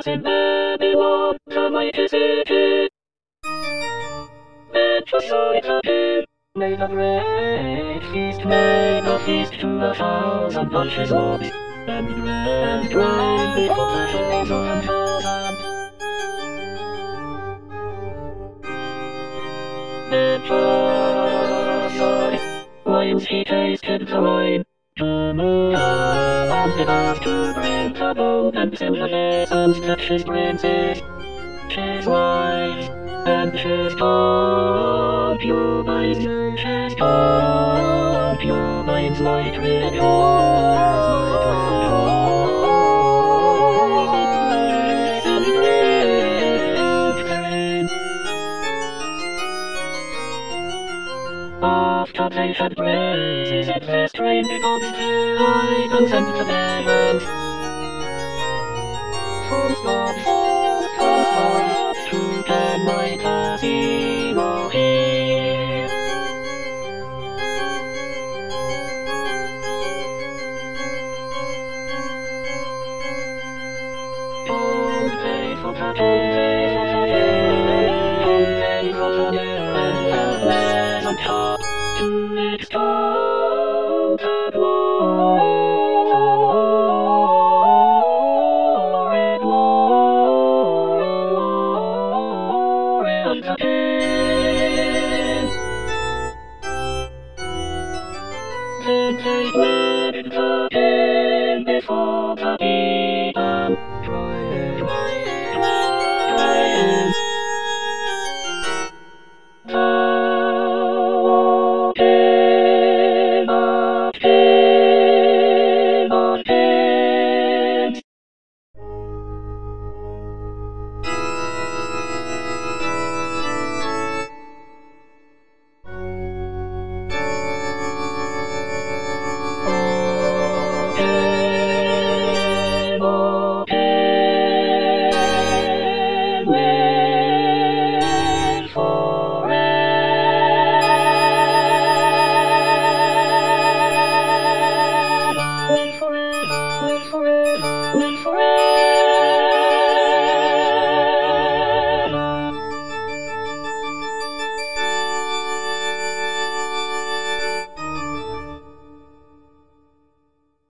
in Babylon, the mighty city. Men for joy to him, made a great feast, made a feast to 1,000 bunches of and bread and wine before the chosen 1,000. Men for joy, whilst he tasted the wine, to move on the earth to bring the bone and civilizations that his princes, his wives, and his concubines might rejoice, and drink therein. After they had praises in their strange gods, the idols and the demons, false gods, true and mighty Elohim. Don't pay for the